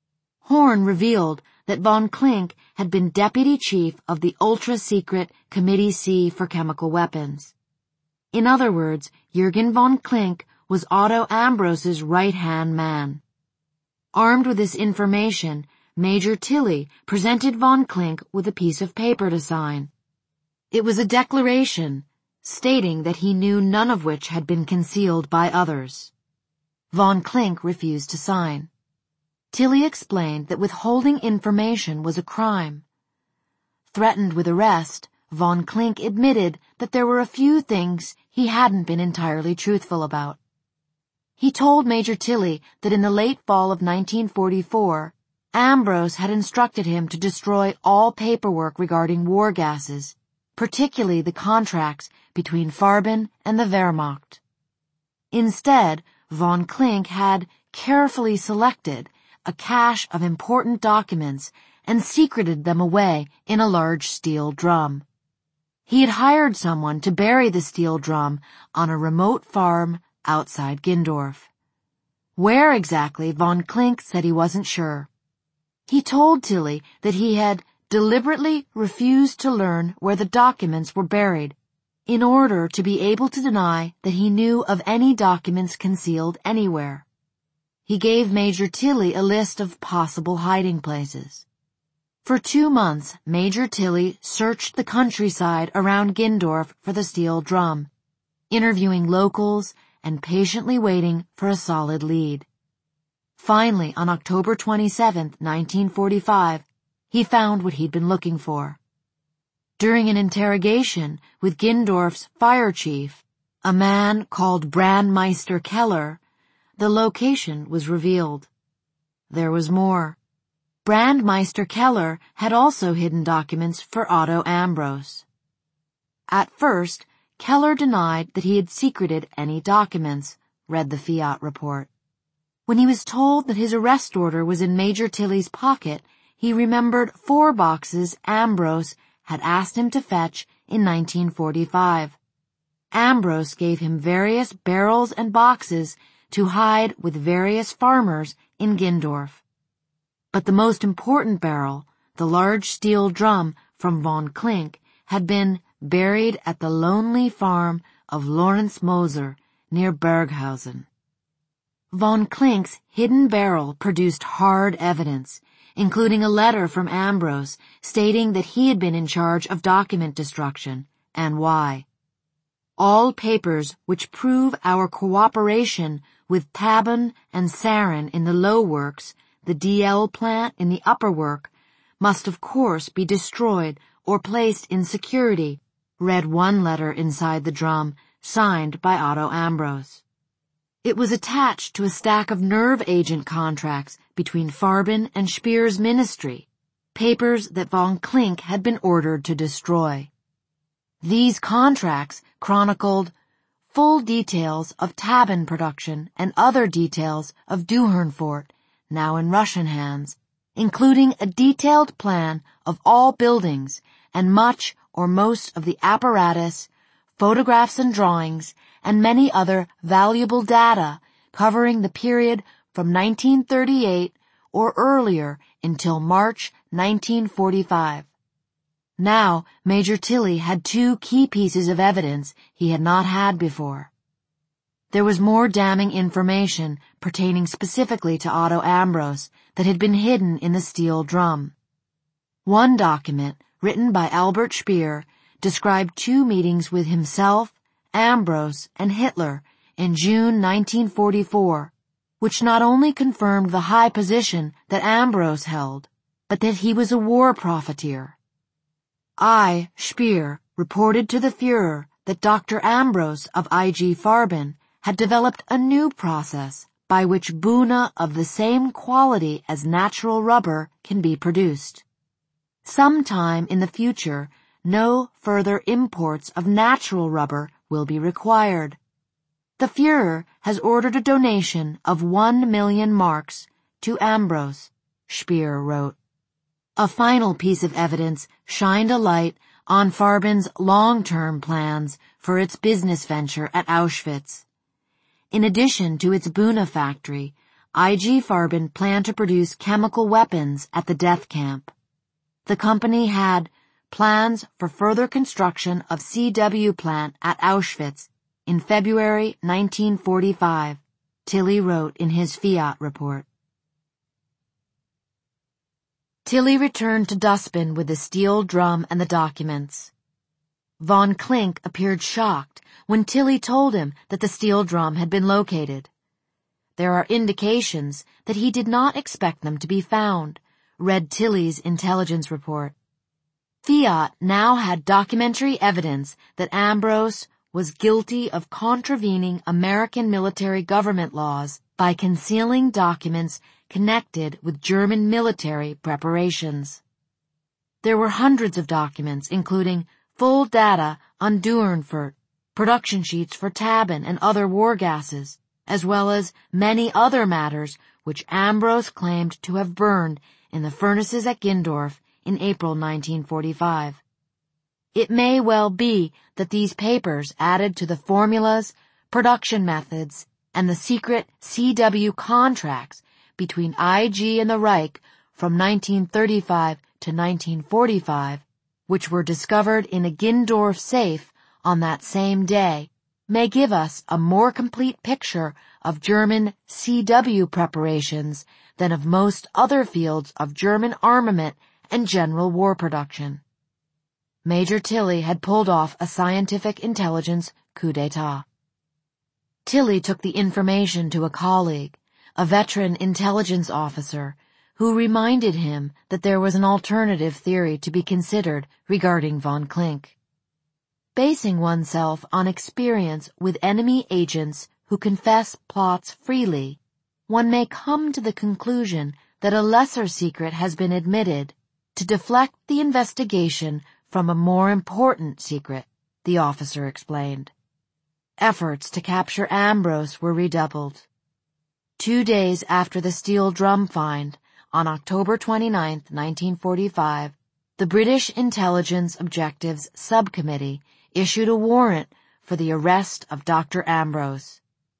Horn revealed that Von Klink had been deputy chief of the ultra-secret Committee C for Chemical Weapons. In other words, Jürgen von Klink was Otto Ambrose's right-hand man. Armed with this information, Major Tilly presented Von Klink with a piece of paper to sign. It was a declaration stating that he knew none of which had been concealed by others. Von Klink refused to sign. Tilly explained that withholding information was a crime. Threatened with arrest, Von Klink admitted that there were a few things he hadn't been entirely truthful about. He told Major Tilly that in the late fall of nineteen forty-four, Ambrose had instructed him to destroy all paperwork regarding war gases, particularly the contracts between Farben and the Wehrmacht. Instead, Von Klink had carefully selected a cache of important documents and secreted them away in a large steel drum. He had hired someone to bury the steel drum on a remote farm outside Gindorf. Where exactly, Von Klink said he wasn't sure. He told Tilly that he had deliberately refused to learn where the documents were buried in order to be able to deny that he knew of any documents concealed anywhere. He gave Major Tilly a list of possible hiding places. For two months, Major Tilly searched the countryside around Gindorf for the steel drum, interviewing locals and patiently waiting for a solid lead. Finally, on October twenty-seventh, nineteen forty-five, he found what he'd been looking for. During an interrogation with Gindorf's fire chief, a man called Brandmeister Keller, the location was revealed. There was more. Brandmeister Keller had also hidden documents for Otto Ambrose. At first, Keller denied that he had secreted any documents, read the Fiat report. When he was told that his arrest order was in Major Tilly's pocket, he remembered four boxes Ambrose had asked him to fetch in nineteen forty-five. Ambrose gave him various barrels and boxes to hide with various farmers in Gindorf. But the most important barrel, the large steel drum from Von Klink, had been buried at the lonely farm of Lorenz Moser near Berghausen. Von Klink's hidden barrel produced hard evidence, including a letter from Ambrose stating that he had been in charge of document destruction, and why. All papers which prove our cooperation with Taben and Sarin in the low works, the D L plant in the upper work, must of course be destroyed or placed in security, read one letter inside the drum, signed by Otto Ambrose. It was attached to a stack of nerve agent contracts between Farben and Speer's ministry, papers that Von Klink had been ordered to destroy. These contracts chronicled full details of Taben production and other details of Duhernfort, now in Russian hands, including a detailed plan of all buildings and much or most of the apparatus, photographs and drawings, and many other valuable data covering the period from nineteen thirty-eight or earlier until March nineteen forty-five. Now, Major Tilly had two key pieces of evidence he had not had before. There was more damning information pertaining specifically to Otto Ambrose that had been hidden in the steel drum. One document, written by Albert Speer, described two meetings with himself, Ambrose, and Hitler in June nineteen forty-four, which not only confirmed the high position that Ambrose held, but that he was a war profiteer. I, Speer, reported to the Führer that Doctor Ambrose of I G Farben had developed a new process by which Buna of the same quality as natural rubber can be produced. Sometime in the future, no further imports of natural rubber will be required. The Führer has ordered a donation of one million marks to Ambrose, Speer wrote. A final piece of evidence shined a light on Farben's long-term plans for its business venture at Auschwitz. In addition to its Buna factory, I G Farben planned to produce chemical weapons at the death camp. The company had plans for further construction of C W plant at Auschwitz in February nineteen forty-five, Tilly wrote in his Fiat report. Tilly returned to Dustbin with the steel drum and the documents. Von Klink appeared shocked when Tilly told him that the steel drum had been located. There are indications that he did not expect them to be found, read Tilly's intelligence report. Fiat now had documentary evidence that Ambrose was guilty of contravening American military government laws by concealing documents connected with German military preparations. There were hundreds of documents, including full data on Dürrenfurt, production sheets for Tabin and other war gases, as well as many other matters which Ambrose claimed to have burned in the furnaces at Gindorf in April nineteen forty-five. It may well be that these papers added to the formulas, production methods, and the secret C W contracts between I G and the Reich from nineteen thirty-five to nineteen forty-five, which were discovered in a Gindorf safe on that same day, may give us a more complete picture of German C W preparations than of most other fields of German armament and general war production. Major Tilly had pulled off a scientific intelligence coup d'etat. Tilly took the information to a colleague, a veteran intelligence officer, who reminded him that there was an alternative theory to be considered regarding von Klink. Basing oneself on experience with enemy agents who confess plots freely, one may come to the conclusion that a lesser secret has been admitted to deflect the investigation from a more important secret, the officer explained. Efforts to capture Ambrose were redoubled. Two days after the steel drum find, on October twenty-ninth, nineteen forty-five, the British Intelligence Objectives Subcommittee issued a warrant for the arrest of Doctor Ambrose.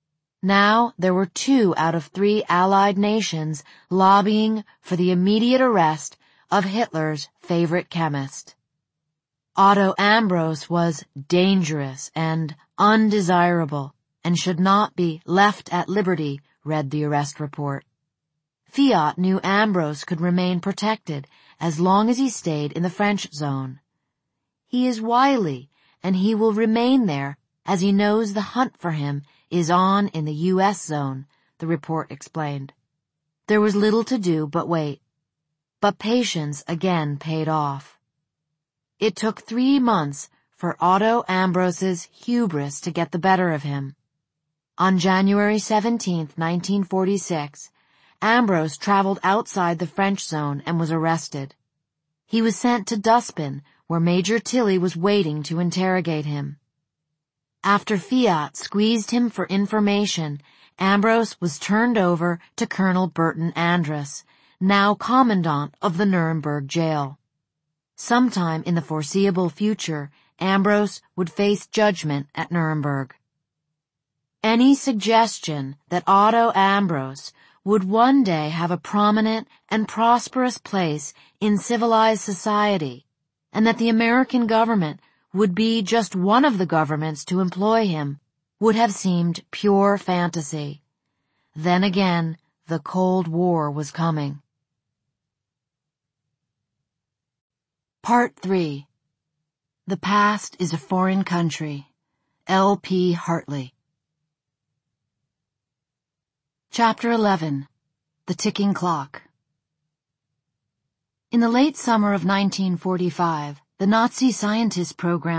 Now there were two out of three Allied nations lobbying for the immediate arrest of Hitler's favorite chemist. Otto Ambrose was dangerous and undesirable and should not be left at liberty, read the arrest report. Fiat knew Ambrose could remain protected as long as he stayed in the French zone. He is wily, and he will remain there as he knows the hunt for him is on in the U S zone, the report explained. There was little to do but wait. But patience again paid off. It took three months for Otto Ambrose's hubris to get the better of him. On January seventeenth, nineteen forty-six, Ambrose traveled outside the French zone and was arrested. He was sent to Dustbin, where Major Tilly was waiting to interrogate him. After Fiat squeezed him for information, Ambrose was turned over to Colonel Burton Andrus, now commandant of the Nuremberg jail. Sometime in the foreseeable future, Ambrose would face judgment at Nuremberg. Any suggestion that Otto Ambrose would one day have a prominent and prosperous place in civilized society, and that the American government would be just one of the governments to employ him, would have seemed pure fantasy. Then again, the Cold War was coming. Part three. The Past is a Foreign Country. L P Hartley. Chapter eleven. The Ticking Clock. In the late summer of nineteen forty-five, the Nazi scientist program